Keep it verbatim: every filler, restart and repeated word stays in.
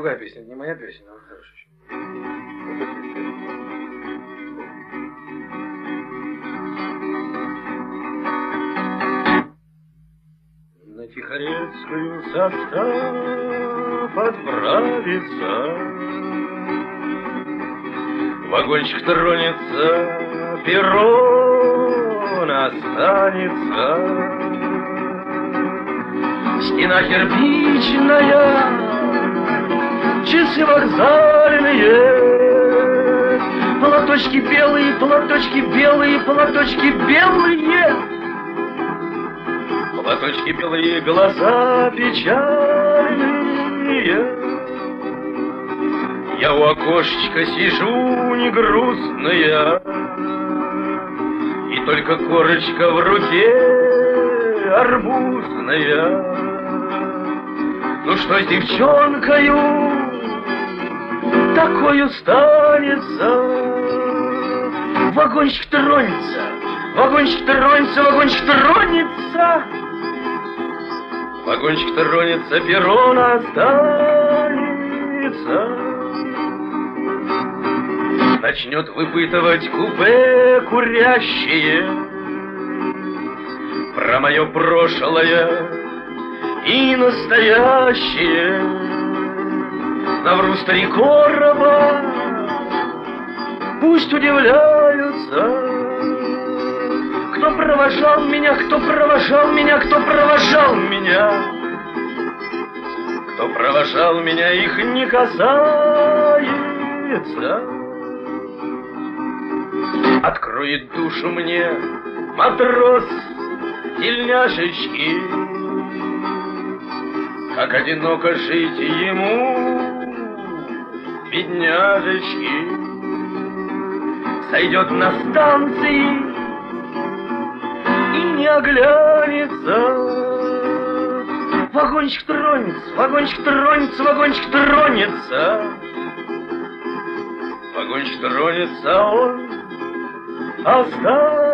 другая песня, не моя песня, но хорошая. На Тихорецкую состав отправится, вагончик тронется, перрон останется. Стена кирпичная, часы вокзальные, платочки белые, платочки белые, платочки белые, платочки белые, глаза печальные. Я у окошечка сижу не грустная, и только корочка в руке арбузная. Ну что с девчонкою такою станется? Вагончик тронется, вагончик тронется, вагончик тронется, вагончик тронется, перрон останется. Начнет выпытывать купе курящие про мое прошлое и настоящее. Навру старикорова, пусть удивляются. Кто провожал меня, кто провожал меня, кто провожал меня, кто провожал меня, их не касается. Откроет душу мне матрос тельняшечки, как одиноко жить ему, бедняжечки. Сойдет на станции и не оглянется. Вагончик тронется, вагончик тронется, вагончик тронется, вагончик тронется, он останется.